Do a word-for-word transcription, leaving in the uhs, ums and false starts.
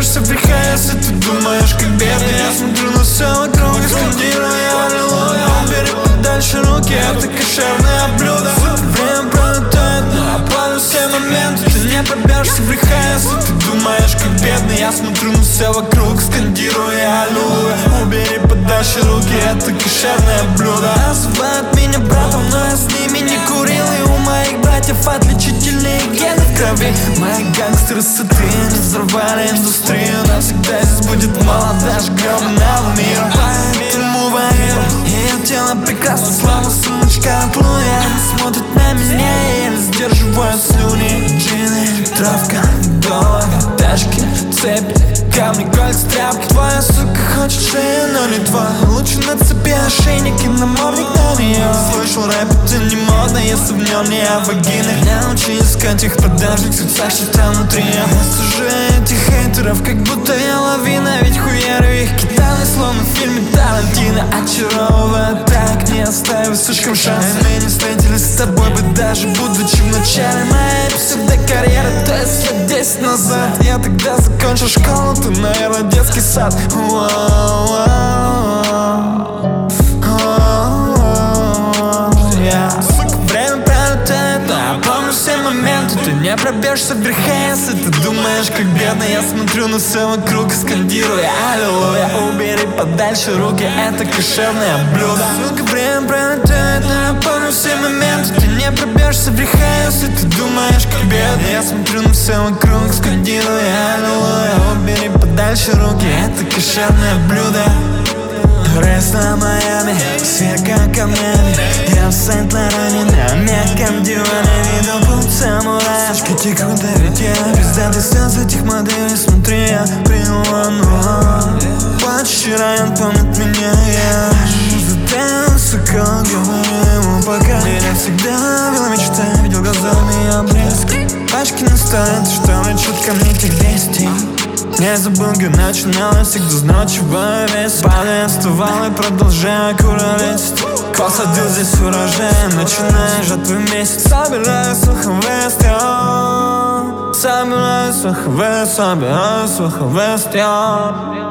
пробьешься в греха, если ты думаешь как бедный. Я смотрю на все вокруг и скандирую аллилуйя. Убери подальше руки, это кошерное блюдо. Время пролетает, но опаду все моменты. Ты не пробьешься в греха, если ты думаешь как бедный. Я смотрю на все вокруг, скандируя аллилуйя. Убери подальше руки, это кошерное блюдо. Называют меня братом, но я с ними не курил. И у моих братьев отличительные гены в крови. Мои гангстеры сыты, не взорвали индустрию. Навсегда здесь будет мало даже гребаного мира. Поэтому воюем, ее тело прекрасно, слава сумочка от Луи. Они смотрят на меня, и еле сдерживаю слюни. Джины, травка, доллар, тачки, цепи, камни, кольца, тряпки. Твоя сука хочет шею, но не твоя. Лучше нацепи ошейник и намордник на нее. Слышал, рэп это не модно, если в нем не о вагинах. Научи искать их продажных сердцах, что там внутри. Я сужу этих хейтеров, как будто я лавина. Ведь хуярю их киданы, словно в фильме Тарантино. Очаровывая так, не оставив слишком шансов. Мы не встретились с тобой бы даже будучи в начале моей псевдокарьеры, то есть лет десять назад. Я тогда закончил школу, ты, наверное, детский сад. Сука, время пролетает, но я помню все моменты. Ты не пробьешься в греха, если ты думаешь как бедный. Я смотрю на все вокруг и скандирую аллилуйя. Убери подальше руки, это кошерное блюдо. Сука, время пролетает, но я помню все моменты. Ты не пробьешься в греха, если ты думаешь как бедный. Я смотрю на все вокруг, скандирую аллилуйя. Убери подальше руки, это кошерное блюдо. Рейс на Майами, сверка камнями. Я в Сент-Лоране на мягком диване. Видел путь самурая, очки текут, да ведь я пиздатый стал этих моделей. Смотри, я принял ванну. Почти район помнит меня. Я затаил сокол, говорю ему пока. Меня всегда ловила мечта, видел глазами я блеск. Пачки на столе, ты что влечет ко мне тех вести. Не забыл, где начиналось, всегда знал, чего я весь. Падаю, вставал и продолжаю куролить. Посадил здесь урожай, начиная жатвы месяц. Собираю суховые стрел, собираю суховые, собираю суховые стрел.